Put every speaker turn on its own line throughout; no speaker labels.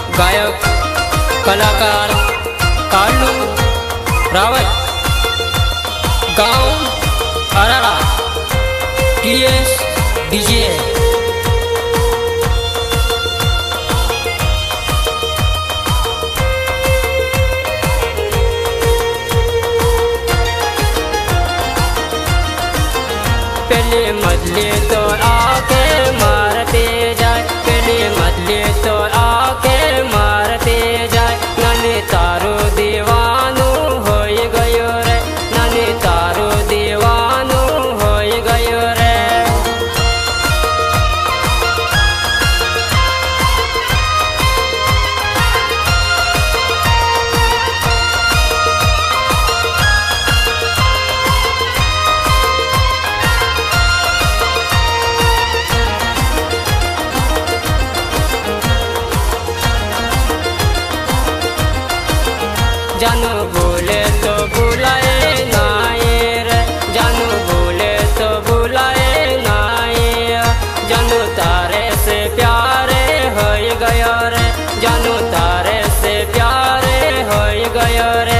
गायक कलाकार कालू रावत, गांव अराड़ा, TS DJ। पहले मदले तो आके मारते जाए, पहले मदले तो आके मारते जाए। नानी तारो दीवानो होय गयो रे, नानी तारो दीवानो होय गयो रे। जानू बोले तो बुलाए नाए रे, जानू बोले तो बुलाए नाए। जानू तारे से प्यारे होय गयो रे, जानू तारे से प्यारे होय गयो रे।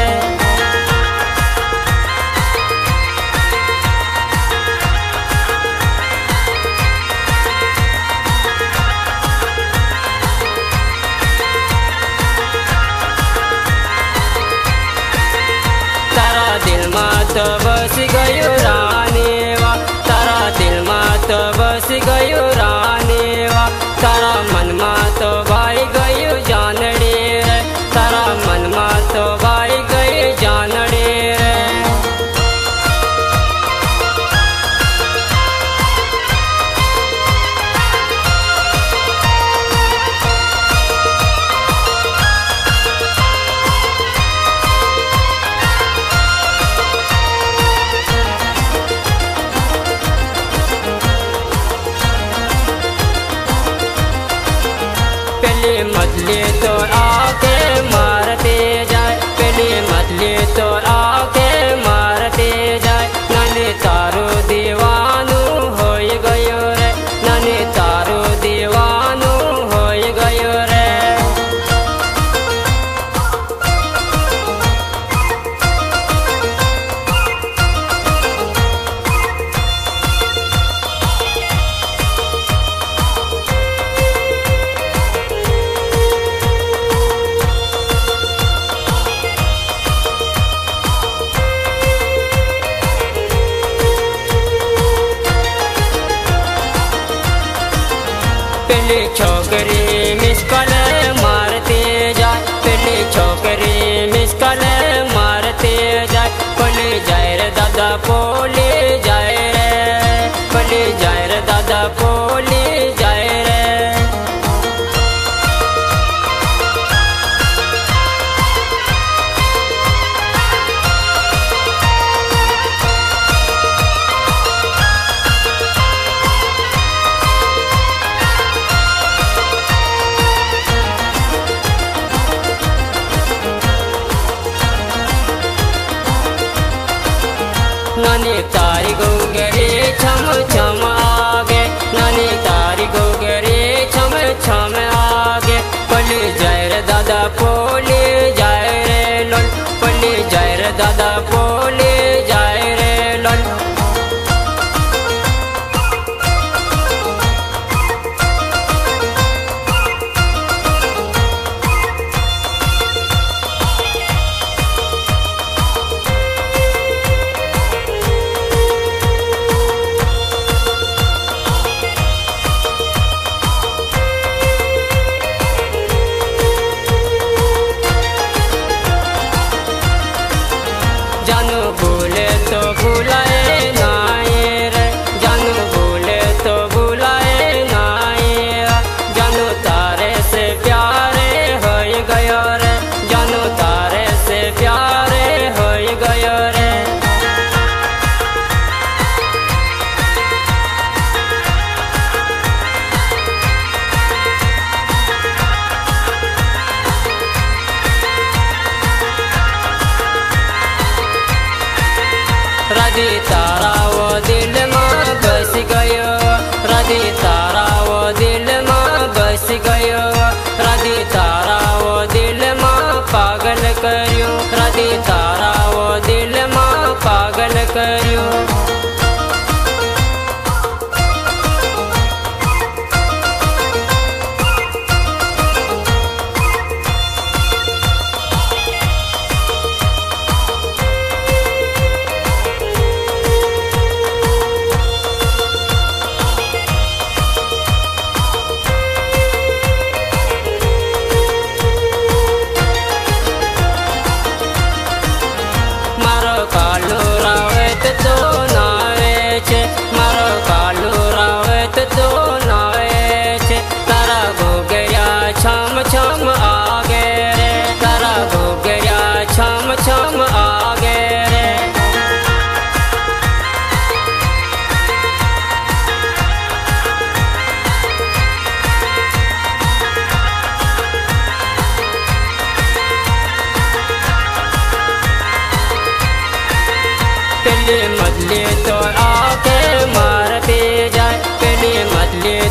दिल में तो बस गयो रानी वा, तारा दिल में तो बस गयो रानी वा। तारा मन में तो भाई गयो जानड़ी रे, तारा मन में तो भाई गई जानड़ी रे। पहले मदले तो आके मारते जाए, पहले मदले तो आके मारते जाए। नानी तारो दीवानो होय गयो रे, नानी तारो दीवानो होय गयो रे। पहले छोकरी मिस कॉल मारते जाए, पहले छोकरी मिस कॉल मारते जाए। पले जाए रे दादा पोले जाए रे, पले जाए रे दादा पोले जाए रे।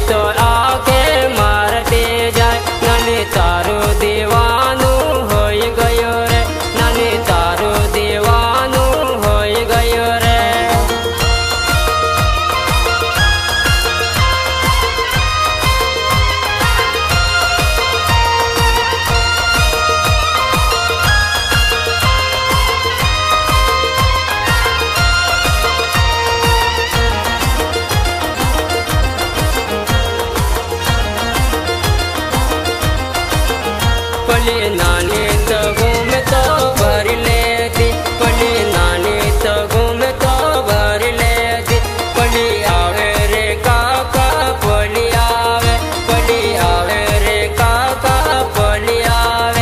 तो आके मारते जाए। नानी तारो दीवानो होई गयो रे, नानी तारो दीवानो होई गयो रे। पली नानी तो घूमे तो भर लेती, पली नानी तो घूमे तो भर लेती। पली आवे रे काका पली आवे, पली आवे रे काका पली आवे।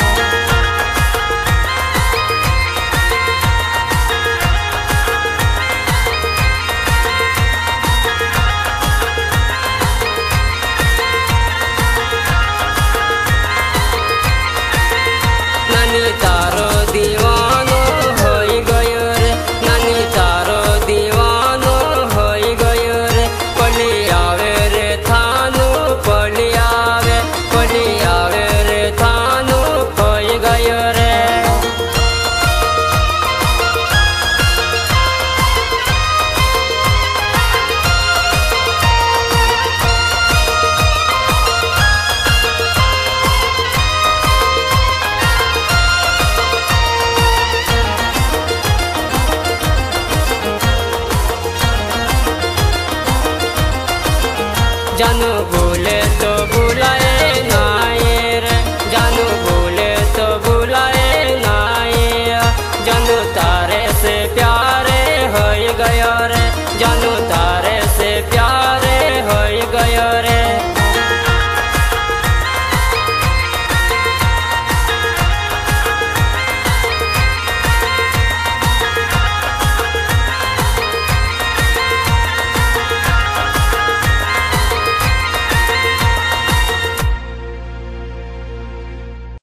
नानी तारो दीवानो होई गयो रे, नानी तारो दीवानो होई गयो रे। पली आवे रे थानो पली आवे, पली आवे रे थानो होई गयो रे। जानू भूले तो भुलाए ना